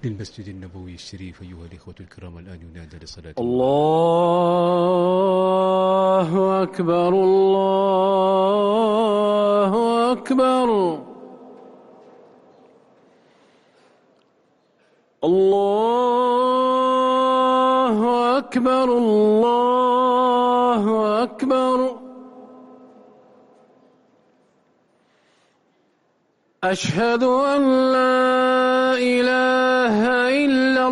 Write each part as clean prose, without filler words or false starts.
للمسجد النبوي الشريف. أيها الإخوة الكرام، الآن ينادى لصلاة الله أكبر، الله أكبر، الله أكبر، الله أكبر. أشهد أن لا إله إلا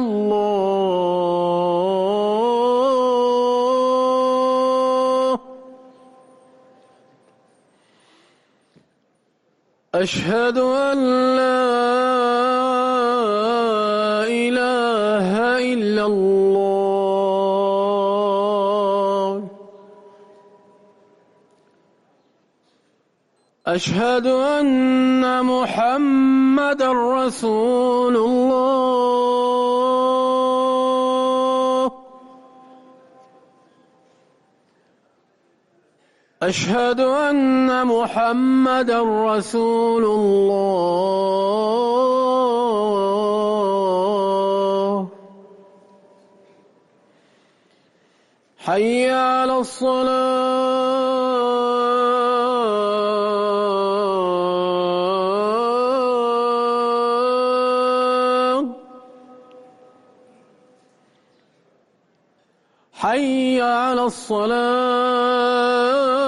الله، أشهد أن لا إله إلا الله، أشهد أن محمدًا رسول الله، أشهد أن محمدًا رسول الله. حي على الصلاة، حي على الصلاة.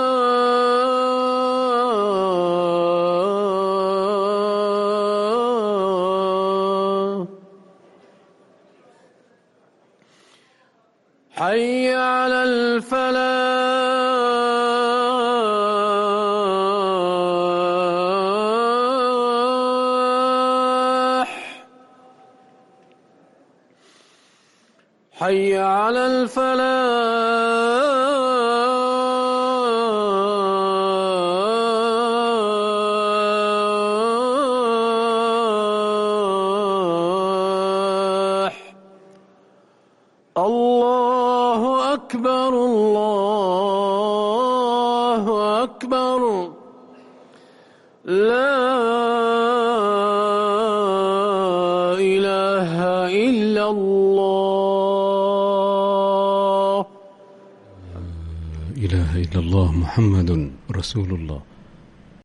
حي على الفلاح، حي على الفلاح. الله أكبر، الله أكبر، لا إله إلا الله. لا إله إلا الله محمد رسول الله.